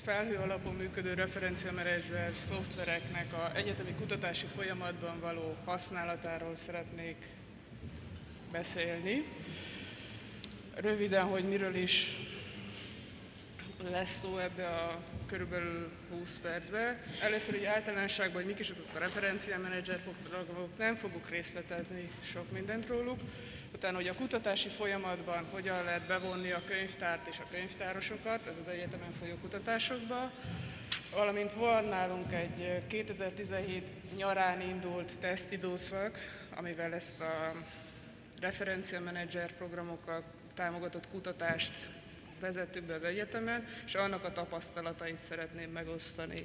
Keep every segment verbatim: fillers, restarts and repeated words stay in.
felhő alapon működő referenciamenedzser szoftvereknek az egyetemi kutatási folyamatban való használatáról szeretnék beszélni. Röviden, hogy miről is lesz szó ebbe a körülbelül húsz percbe. Először egy általánosságban, hogy mik is azok a referenciamenedzser programok, nem fogok részletezni sok mindent róluk. Utána, hogy a kutatási folyamatban hogyan lehet bevonni a könyvtárt és a könyvtárosokat, ez az egyetemen folyó kutatásokba. Valamint van nálunk egy kétezer-tizenhét nyarán indult tesztidőszak, amivel ezt a referenciamenedzser programokkal támogatott kutatást vezettük be az egyetemen, és annak a tapasztalatait szeretném megosztani.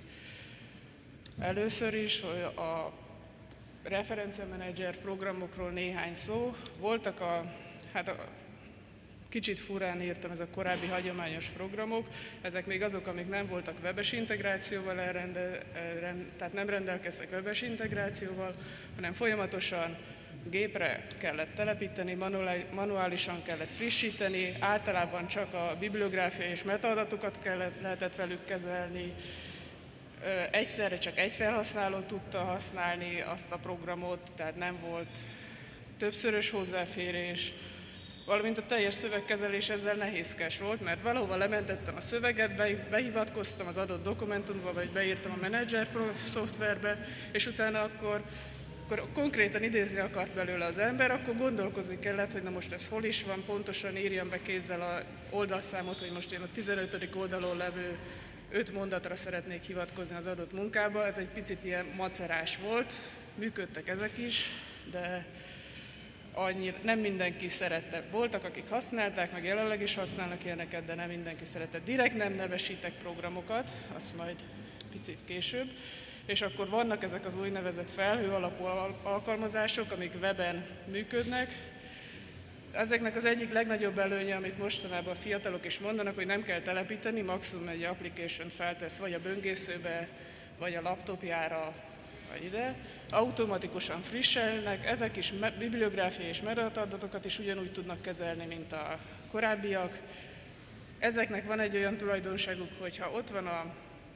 Először is a referenciamenedzser programokról néhány szó. Voltak a, hát a, kicsit furán írtam, ez a korábbi hagyományos programok, ezek még azok, amik nem voltak webes integrációval, elrende, rend, tehát nem rendelkeztek webes integrációval, hanem folyamatosan gépre kellett telepíteni, manuálisan kellett frissíteni, általában csak a bibliográfiai és metaadatokat kellett, lehetett velük kezelni, egyszerre csak egy felhasználó tudta használni azt a programot, tehát nem volt többszörös hozzáférés, valamint a teljes szövegkezelés ezzel nehézkes volt, mert valahova lementettem a szöveget, behivatkoztam az adott dokumentumba, vagy beírtam a menedzser szoftverbe, és utána akkor akkor konkrétan idézni akart belőle az ember, akkor gondolkozni kellett, hogy na most ez hol is van, pontosan írjam be kézzel a oldalszámot, hogy most én a tizenötödik oldalon levő öt mondatra szeretnék hivatkozni az adott munkába. Ez egy picit ilyen macerás volt, működtek ezek is, de annyira, nem mindenki szerette. Voltak, akik használták, meg jelenleg is használnak ilyeneket, de nem mindenki szerette. Direkt nem nevesítek programokat, azt majd picit később. És akkor vannak ezek az úgynevezett felhő alapú alkalmazások, amik weben működnek. Ezeknek az egyik legnagyobb előnye, amit mostanában a fiatalok is mondanak, hogy nem kell telepíteni, maximum egy application-t feltesz vagy a böngészőbe, vagy a laptopjára, vagy ide. Automatikusan frissülnek, ezek is bibliográfiai és metaadatokat is ugyanúgy tudnak kezelni, mint a korábbiak. Ezeknek van egy olyan tulajdonságuk, hogyha ott van a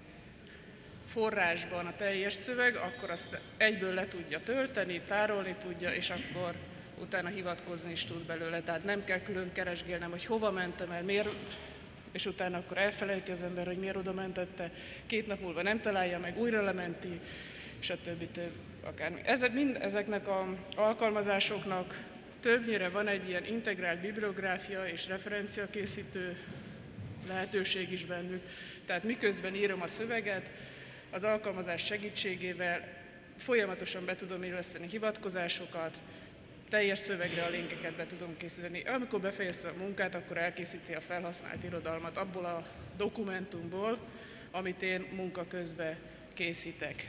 forrásban a teljes szöveg, akkor azt egyből le tudja tölteni, tárolni tudja, és akkor utána hivatkozni is tud belőle. Tehát nem kell külön keresgélnem, hogy hova mentem el, miért, és utána akkor elfelejti az ember, hogy miért oda mentette, két nap múlva nem találja meg, újra lementi, és a többi több akármi. Ezek, mind ezeknek az alkalmazásoknak többnyire van egy ilyen integrált bibliográfia és referenciakészítő lehetőség is bennük. Tehát miközben írom a szöveget, az alkalmazás segítségével folyamatosan be tudom illeszteni hivatkozásokat, teljes szövegre a linkeket be tudom készíteni. Amikor befejezte a munkát, akkor elkészíti a felhasznált irodalmat abból a dokumentumból, amit én munka közben készítek.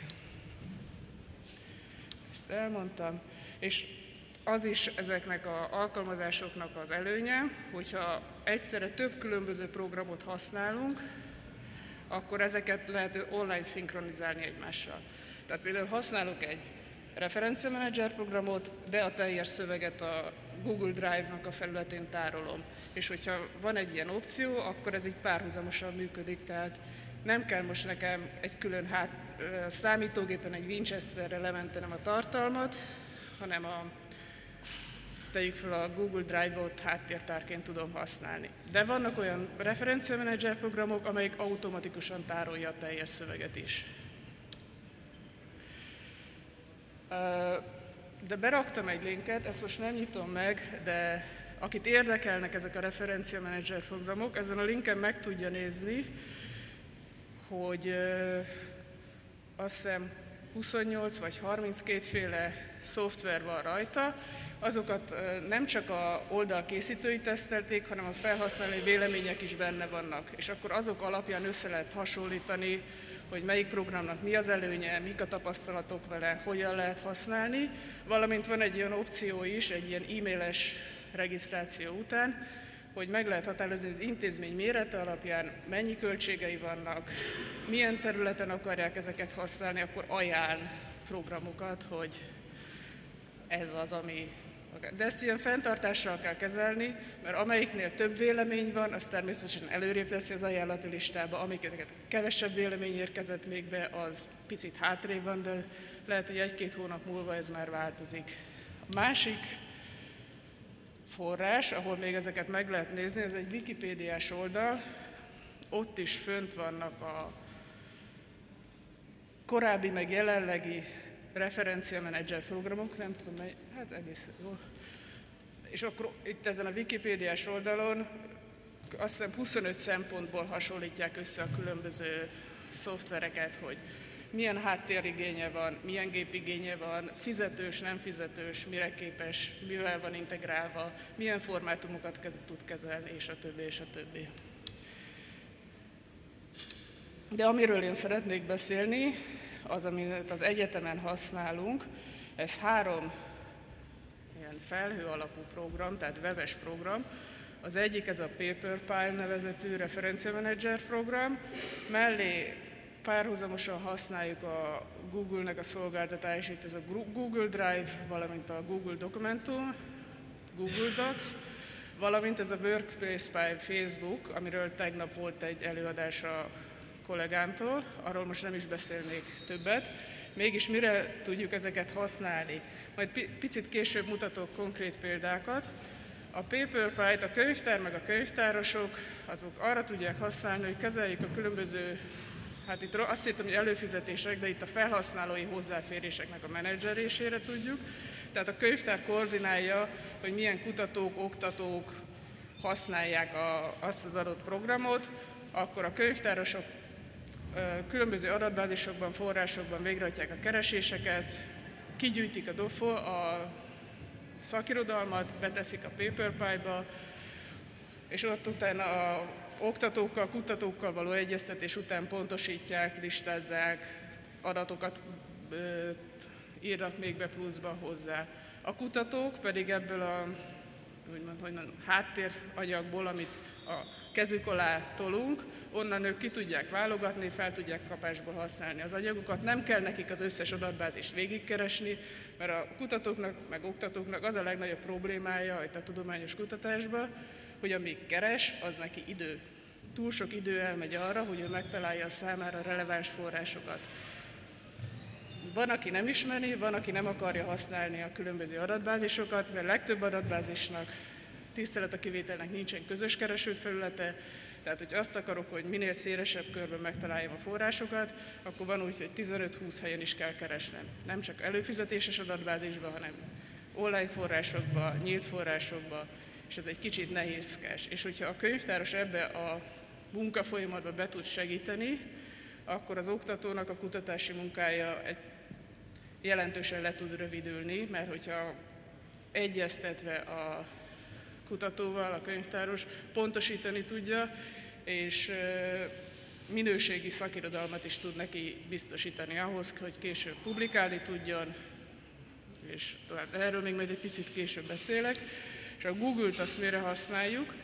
Ezt elmondtam. És az is ezeknek az alkalmazásoknak az előnye, hogyha egyszerre több különböző programot használunk, akkor ezeket lehet online szinkronizálni egymással. Tehát például használok egy referenciamenedzser programot, de a teljes szöveget a Google Drive-nak a felületén tárolom. És hogyha van egy ilyen opció, akkor ez így párhuzamosan működik, tehát nem kell most nekem egy külön hát, számítógépen, egy Winchesterre lementenem a tartalmat, hanem a tegyük fel a Google Drive-ot háttértárként tudom használni. De vannak olyan referenciamenedzser programok, amelyik automatikusan tárolja a teljes szöveget is. De beraktam egy linket, ezt most nem nyitom meg, de akit érdekelnek ezek a referenciamenedzser programok, ezen a linken meg tudja nézni, hogy azt hiszem huszonnyolc vagy harminckét féle szoftver van rajta. Azokat nem csak a oldal készítői tesztelték, hanem a felhasználói vélemények is benne vannak. És akkor azok alapján össze lehet hasonlítani, hogy melyik programnak mi az előnye, mik a tapasztalatok vele, hogyan lehet használni. Valamint van egy olyan opció is, egy ilyen e-mailes regisztráció után, hogy meg lehet határozni az intézmény mérete alapján, mennyi költségei vannak, milyen területen akarják ezeket használni, akkor ajánl programokat, hogy ez az, ami De ezt ilyen fenntartással kell kezelni, mert amelyiknél több vélemény van, az természetesen előrébb veszi az ajánlati listába, amiket kevesebb vélemény érkezett még be, az picit hátrébb van, de lehet, hogy egy-két hónap múlva ez már változik. A másik forrás, ahol még ezeket meg lehet nézni, ez egy wikipédiás oldal, ott is fönt vannak a korábbi meg jelenlegi referenciamenedzser programok, nem tudom, mely, hát egész jó. És akkor itt ezen a wikipédiás oldalon azt hiszem huszonöt szempontból hasonlítják össze a különböző szoftvereket, hogy milyen háttérigénye van, milyen gépigénye van, fizetős, nem fizetős, mire képes, mivel van integrálva, milyen formátumokat tud kezelni, és a többi, és a többi. De amiről én szeretnék beszélni, az, amit az egyetemen használunk, ez három ilyen felhő alapú program, tehát webes program. Az egyik ez a PaperPie nevezetű referenciamenedzser program, mellé párhuzamosan használjuk a Google-nek a szolgáltatásait, ez a Google Drive, valamint a Google Documentum, Google Docs, valamint ez a Workplace by Facebook, amiről tegnap volt egy előadás a kollégámtól, arról most nem is beszélnék többet. Mégis mire tudjuk ezeket használni? Majd picit később mutatok konkrét példákat. A PaperPie-t a könyvtár meg a könyvtárosok azok arra tudják használni, hogy kezeljék a különböző, hát itt azt hittem, hogy előfizetések, de itt a felhasználói hozzáféréseknek a menedzselésére tudjuk. Tehát a könyvtár koordinálja, hogy milyen kutatók, oktatók használják a, azt az adott programot, akkor a könyvtárosok különböző adatbázisokban, forrásokban végrehajtják a kereséseket, kigyűjtik a, dofo, a szakirodalmat, beteszik a PaperPie-ba, és ott utána a oktatókkal, kutatókkal való egyeztetés után pontosítják, listázzák, adatokat ö, írnak még be pluszba hozzá. A kutatók pedig ebből a úgymond, hogy mondjam, háttéranyagból, amit a kezük alá tolunk, onnan ők ki tudják válogatni, fel tudják kapásból használni az anyagokat. Nem kell nekik az összes adatbázist végigkeresni, mert a kutatóknak, meg oktatóknak az a legnagyobb problémája itt a tudományos kutatásban, hogy amíg keres, az neki idő. Túl sok idő elmegy arra, hogy ő megtalálja a számára releváns forrásokat. Van, aki nem ismeri, van, aki nem akarja használni a különböző adatbázisokat, mert legtöbb adatbázisnak, tisztelet a kivételnek nincsen közös keresőfelülete, tehát hogy azt akarok, hogy minél szélesebb körben megtaláljam a forrásokat, akkor van úgy, hogy tizenöt-húsz helyen is kell keresnem. Nem csak előfizetéses adatbázisban, hanem online forrásokba, nyílt forrásokba, és ez egy kicsit nehézkes. És hogyha a könyvtáros ebbe a munkafolyamatba be tud segíteni, akkor az oktatónak a kutatási munkája egy jelentősen le tud rövidülni, mert hogyha egyeztetve a kutatóval, a könyvtáros pontosítani tudja, és minőségi szakirodalmat is tud neki biztosítani ahhoz, hogy később publikálni tudjon, és tovább. Erről még majd egy picit később beszélek. És a Google-t azt mire használjuk?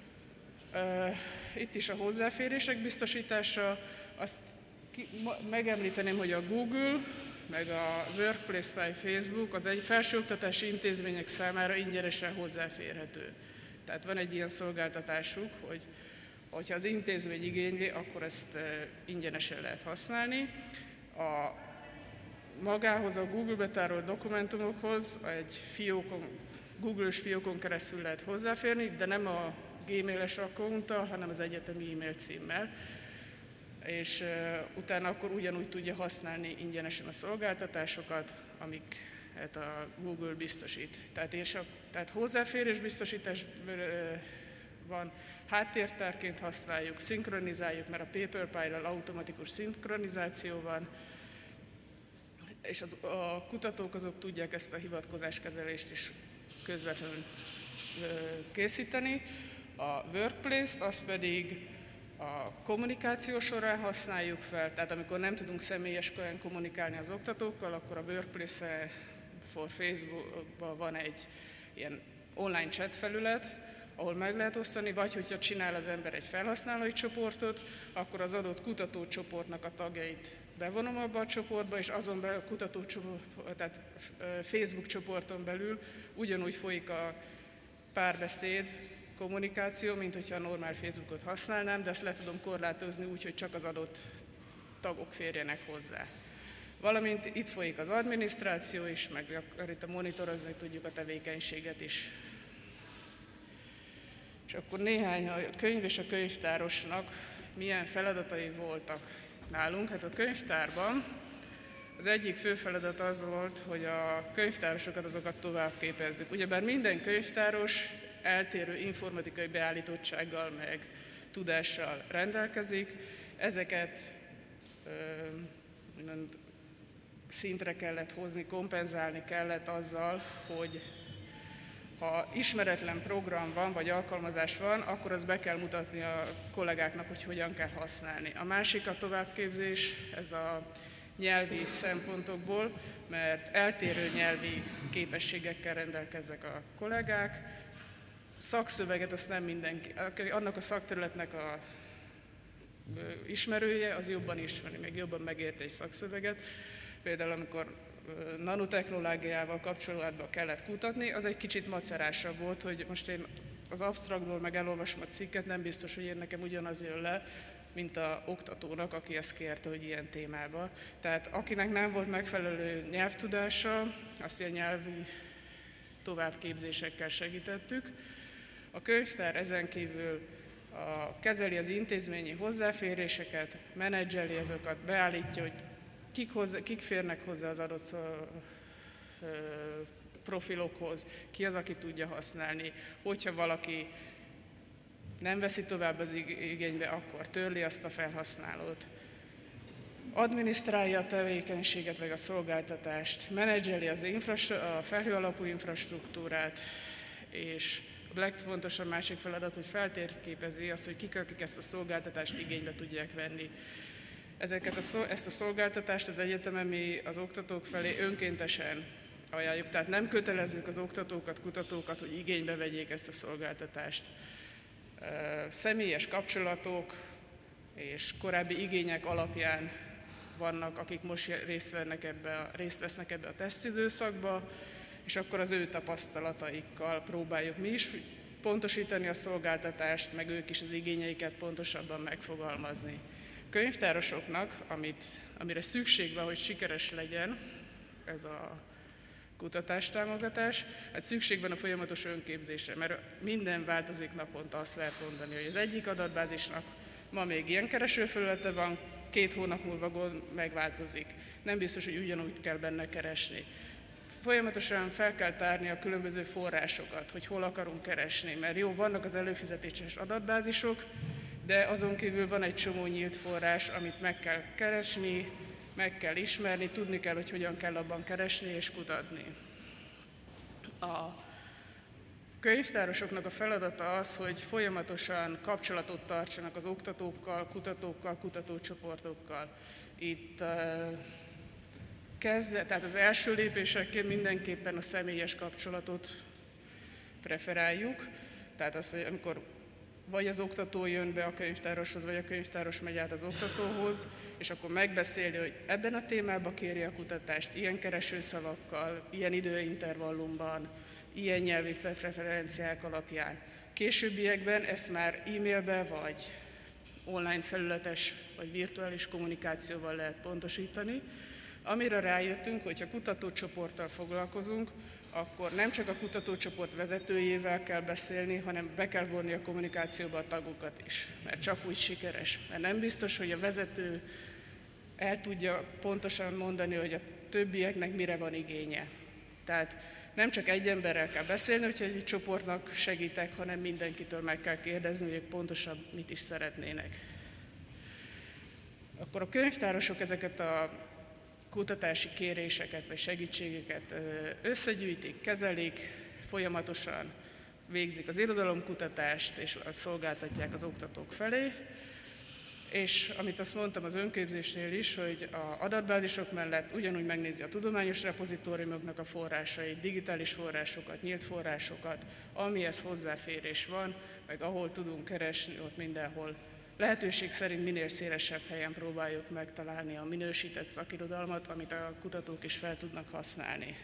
Itt is a hozzáférések biztosítása, azt ki, megemlíteném, hogy a Google, meg a Workplace by Facebook az egy felsőoktatási intézmények számára ingyenesen hozzáférhető. Tehát van egy ilyen szolgáltatásuk, hogy hogyha az intézmény igényli, akkor ezt ingyenesen lehet használni. A magához a Google-be tárolt dokumentumokhoz egy fiókon, Google-ös fiókon keresztül lehet hozzáférni, de nem a Gmail-es accounttal, hanem az egyetemi e-mail címmel. És uh, utána akkor ugyanúgy tudja használni ingyenesen a szolgáltatásokat, amiket a Google biztosít. Tehát, és a, tehát hozzáférés biztosítás uh, van, háttértárként használjuk, szinkronizáljuk, mert a PaperPie-ral automatikus szinkronizáció van, és az, a kutatók azok tudják ezt a hivatkozáskezelést is közvetlenül uh, készíteni. A Workplace-t az pedig a kommunikáció során használjuk fel, tehát amikor nem tudunk személyesen kommunikálni az oktatókkal, akkor a Workplace for Facebookban van egy ilyen online chat felület, ahol meg lehet osztani, vagy hogyha csinál az ember egy felhasználói csoportot, akkor az adott kutatócsoportnak a tagjait bevonom abba a csoportba, és azon belül a kutatócsoport, tehát Facebook csoporton belül ugyanúgy folyik a párbeszéd, kommunikáció, mint hogyha a normál Facebookot használnám, de ezt le tudom korlátozni úgy, hogy csak az adott tagok férjenek hozzá. Valamint itt folyik az adminisztráció is, meg akkor itt a monitorozni tudjuk a tevékenységet is. És akkor néhány a könyv és a könyvtárosnak milyen feladatai voltak nálunk. Hát a könyvtárban az egyik fő feladat az volt, hogy a könyvtárosokat azokat tovább képezzük. Ugyebár minden könyvtáros eltérő informatikai beállítottsággal meg tudással rendelkezik, ezeket ö, szintre kellett hozni, kompenzálni kellett azzal, hogy ha ismeretlen program van, vagy alkalmazás van, akkor azt be kell mutatni a kollégáknak, hogy hogyan kell használni. A másik a továbbképzés, ez a nyelvi szempontokból, mert eltérő nyelvi képességekkel rendelkeznek a kollégák. Szakszöveget azt nem mindenki, annak a szakterületnek a ismerője, az jobban ismeri, meg jobban megérti egy szakszöveget. Például amikor nanotechnológiával kapcsolatban kellett kutatni, az egy kicsit macerásabb volt, hogy most én az absztraktból meg elolvasom a cikket, nem biztos, hogy én nekem ugyanaz jön le, mint a oktatónak, aki ezt kérte, hogy ilyen témába. Tehát akinek nem volt megfelelő nyelvtudása, azt ilyen nyelvi továbbképzésekkel segítettük. A könyvtár ezen kívül a, kezeli az intézményi hozzáféréseket, menedzseli ezeket, beállítja, hogy kik, hozzá, kik férnek hozzá az adott szó, ö, profilokhoz, ki az, aki tudja használni, hogyha valaki nem veszi tovább az igénybe, akkor törli azt a felhasználót. Adminisztrálja a tevékenységet, vagy a szolgáltatást, menedzseli az a felhő alapú infrastruktúrát, és a legfontosabb másik feladat, hogy feltérképezi azt, hogy kik, akik ezt a szolgáltatást igénybe tudják venni. Ezeket a, ezt a szolgáltatást az egyetemen mi az oktatók felé önkéntesen ajánljuk, tehát nem kötelezzük az oktatókat, kutatókat, hogy igénybe vegyék ezt a szolgáltatást. Személyes kapcsolatok és korábbi igények alapján vannak, akik most részt, ebbe a, részt vesznek ebbe a tesztidőszakba, és akkor az ő tapasztalataikkal próbáljuk mi is pontosítani a szolgáltatást, meg ők is az igényeiket pontosabban megfogalmazni. Könyvtárosoknak, amit, amire szükség van, hogy sikeres legyen ez a kutatástámogatás, hát szükség van a folyamatos önképzésre, mert minden változik naponta, azt lehet mondani, hogy az egyik adatbázisnak ma még ilyen keresőfelülete van, két hónap múlva megváltozik. Nem biztos, hogy ugyanúgy kell benne keresni. Folyamatosan fel kell tárni a különböző forrásokat, hogy hol akarunk keresni, mert jó, vannak az előfizetéses adatbázisok, de azon kívül van egy csomó nyílt forrás, amit meg kell keresni, meg kell ismerni, tudni kell, hogy hogyan kell abban keresni és kutatni. A könyvtárosoknak a feladata az, hogy folyamatosan kapcsolatot tartsanak az oktatókkal, kutatókkal, kutatócsoportokkal. Itt uh, kezd, tehát az első lépésekként mindenképpen a személyes kapcsolatot preferáljuk, tehát az, hogy amikor vagy az oktató jön be a könyvtároshoz, vagy a könyvtáros megy át az oktatóhoz, és akkor megbeszéli, hogy ebben a témában kéri a kutatást, ilyen keresőszavakkal, ilyen időintervallumban, ilyen nyelvi preferenciák alapján. Későbbiekben ezt már e-mailbe, vagy online felületes, vagy virtuális kommunikációval lehet pontosítani. Amire rájöttünk, hogy ha kutatócsoporttal foglalkozunk, akkor nem csak a kutatócsoport vezetőjével kell beszélni, hanem be kell vonni a kommunikációba a tagokat is, mert csak úgy sikeres. Mert nem biztos, hogy a vezető el tudja pontosan mondani, hogy a többieknek mire van igénye. Tehát nem csak egy emberrel kell beszélni, hogyha egy csoportnak segítek, hanem mindenkitől meg kell kérdezni, hogy ők pontosan mit is szeretnének. Akkor a könyvtárosok ezeket a kutatási kéréseket vagy segítségeket összegyűjtik, kezelik, folyamatosan végzik az irodalomkutatást és szolgáltatják az oktatók felé. És amit azt mondtam az önképzésnél is, hogy az adatbázisok mellett ugyanúgy megnézi a tudományos repozitóriumoknak a forrásait, digitális forrásokat, nyílt forrásokat, amihez hozzáférés van, meg ahol tudunk keresni, ott mindenhol lehetőség szerint minél szélesebb helyen próbáljuk megtalálni a minősített szakirodalmat, amit a kutatók is fel tudnak használni.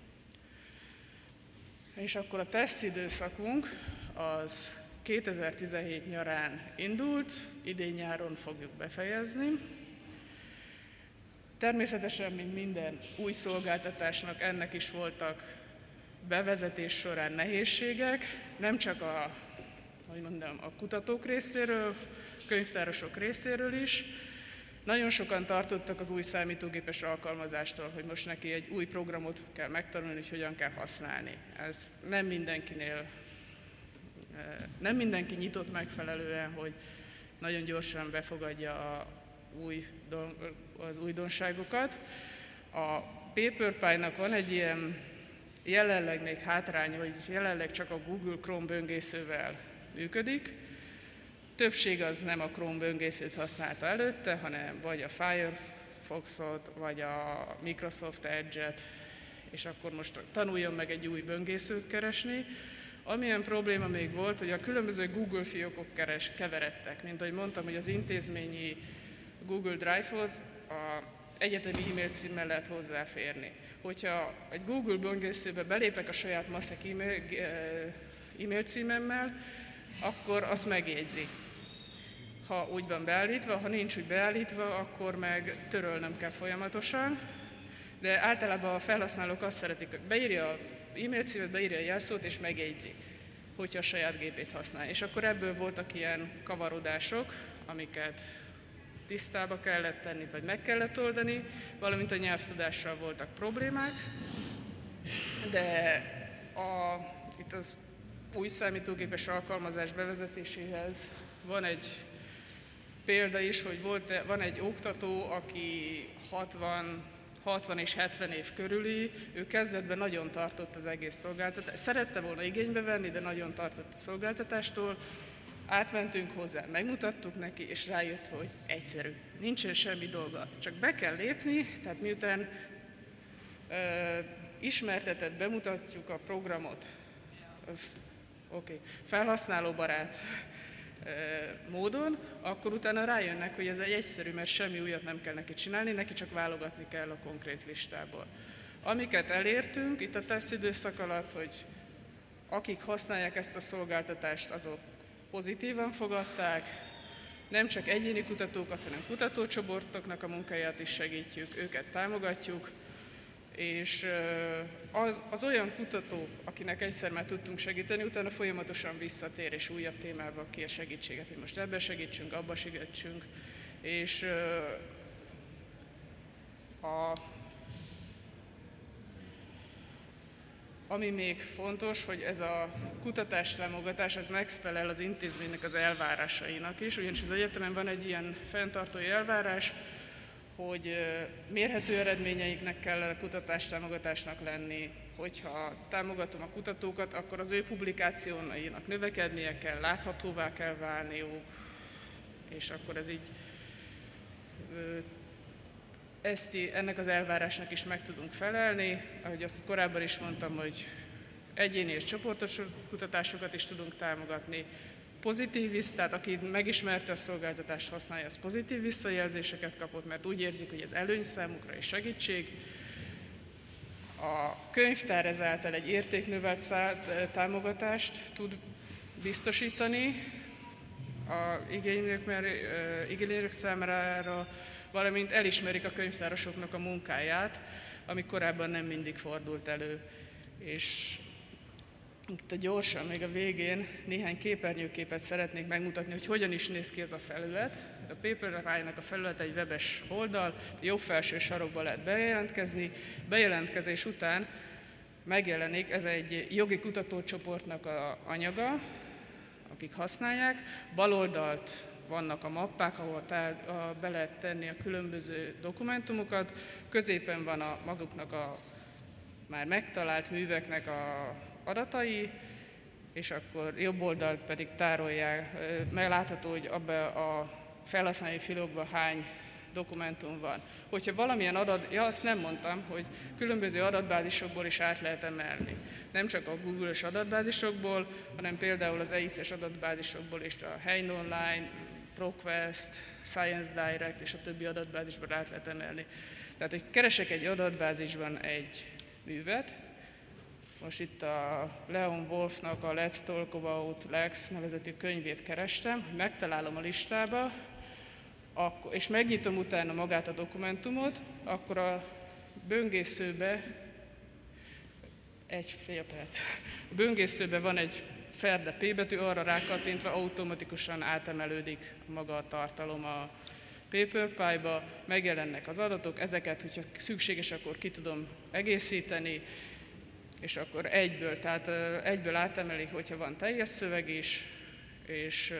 És akkor a tesztidőszakunk az kétezer-tizenhét nyarán indult, idén nyáron fogjuk befejezni. Természetesen, mint minden új szolgáltatásnak, ennek is voltak bevezetés során nehézségek, nem csak a, hogy mondjam, a kutatók részéről, könyvtárosok részéről is. Nagyon sokan tartottak az új számítógépes alkalmazástól, hogy most neki egy új programot kell megtanulni, hogy hogyan kell használni. Ez nem mindenkinél, nem mindenki nyitott megfelelően, hogy nagyon gyorsan befogadja a új, az újdonságokat. A PaperPie-nak van egy ilyen jelenleg még hátránya, hogy jelenleg csak a Google Chrome böngészővel működik. Többség az nem a Chrome böngészőt használta előtte, hanem vagy a Firefoxot, vagy a Microsoft Edge-et, és akkor most tanuljon meg egy új böngészőt keresni. Amilyen probléma még volt, hogy a különböző Google fiókok keres, keveredtek. Mint ahogy mondtam, hogy az intézményi Google Drive-hoz a egyetemi e-mail címmel lehet hozzáférni. Hogyha egy Google böngészőbe belépek a saját maszek e-mail, e-mail címemmel, akkor azt megjegyzi, ha úgy van beállítva, ha nincs úgy beállítva, akkor meg törölnöm kell folyamatosan, de általában a felhasználók azt szeretik, hogy beírja az e-mail címet, beírja a jelszót és megjegyzi, hogyha a saját gépét használja. És akkor ebből voltak ilyen kavarodások, amiket tisztába kellett tenni, vagy meg kellett oldani, valamint a nyelvtudással voltak problémák, de a, itt az új számítógépes alkalmazás bevezetéséhez van egy példa is, hogy volt, van egy oktató, aki hatvan, hatvan és hetven év körüli, ő kezdetben nagyon tartott az egész szolgáltatást, szerette volna igénybe venni, de nagyon tartott a szolgáltatástól. Átmentünk hozzá, megmutattuk neki, és rájött, hogy egyszerű, nincsen semmi dolga, csak be kell lépni, tehát miután ö, ismertetett, bemutatjuk a programot, oké, okay, felhasználóbarát ö, módon, akkor utána rájönnek, hogy ez egy egyszerű, mert semmi újat nem kell neki csinálni, neki csak válogatni kell a konkrét listából. Amiket elértünk itt a tesztidőszak alatt, hogy akik használják ezt a szolgáltatást, azok pozitívan fogadták, nem csak egyéni kutatókat, hanem kutatócsoportoknak a munkáját is segítjük, őket támogatjuk, és az, az olyan kutató, akinek egyszer már tudtunk segíteni, utána folyamatosan visszatér és újabb témába kér segítséget, hogy most ebben segítsünk, abba segítsünk, és a Ami még fontos, hogy ez a kutatástámogatás, ez megfelel az intézménynek az elvárásainak is, ugyanis az egyetemen van egy ilyen fenntartói elvárás, hogy mérhető eredményeiknek kell a kutatástámogatásnak lenni, hogyha támogatom a kutatókat, akkor az ő publikációinak növekednie kell, láthatóvá kell válniuk, és akkor ez így Ezt, ennek az elvárásnak is meg tudunk felelni, ahogy azt korábban is mondtam, hogy egyéni és csoportos kutatásokat is tudunk támogatni. Pozitív visz, tehát aki megismerte a szolgáltatást, használja, az pozitív visszajelzéseket kapott, mert úgy érzik, hogy ez előny számukra és segítség. A könyvtár ezáltal egy értéknövelt támogatást tud biztosítani a igénylők, mert, igénylők számára, valamint elismerik a könyvtárosoknak a munkáját, ami korábban nem mindig fordult elő. És itt a gyorsan, még a végén néhány képernyőképet szeretnék megmutatni, hogy hogyan is néz ki ez a felület. A PaperPie-nak a felület egy webes oldal, jobb felső sarokba lehet bejelentkezni. Bejelentkezés után megjelenik, ez egy jogi kutatócsoportnak a anyaga, akik használják. Bal oldalt vannak a mappák, ahol tá- a, be lehet tenni a különböző dokumentumokat. Középen van a maguknak a már megtalált műveknek a adatai, és akkor jobb oldalt pedig tárolják. Meglátható, hogy abban a felhasználói fiókban hány dokumentum van. Hogyha valamilyen adat, ja azt nem mondtam, hogy különböző adatbázisokból is át lehet emelni. Nem csak a Google-es adatbázisokból, hanem például az E I S-es adatbázisokból is, a Hein Online, ProQuest, Science Direct és a többi adatbázisban át lehet emelni. Tehát, hogy keresek egy adatbázisban egy művet, most itt a Leon Wolfnak a Let's Talk About Lex nevezetű könyvét kerestem, hogy megtalálom a listába, akkor, és megnyitom utána magát a dokumentumot, akkor a böngészőbe, egy fél perc, a böngészőbe van egy Ferde P betű, arra rákattintva automatikusan átemelődik maga a tartalom a PaperPie-ba, megjelennek az adatok, ezeket, hogyha szükséges, akkor ki tudom egészíteni, és akkor egyből, tehát egyből átemelik, hogyha van teljes szöveg is, és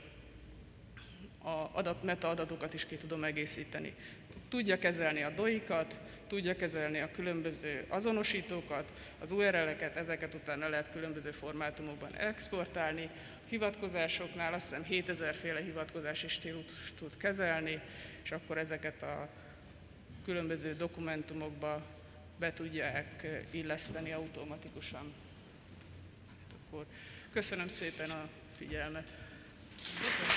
a adat, metaadatokat is ki tudom egészíteni. Tudja kezelni a doikat, tudja kezelni a különböző azonosítókat, az u er el-eket, ezeket utána lehet különböző formátumokban exportálni. Hivatkozásoknál azt hiszem hétezer féle hivatkozási stílust tud kezelni, és akkor ezeket a különböző dokumentumokba be tudják illeszteni automatikusan. Akkor köszönöm szépen a figyelmet. Köszönöm.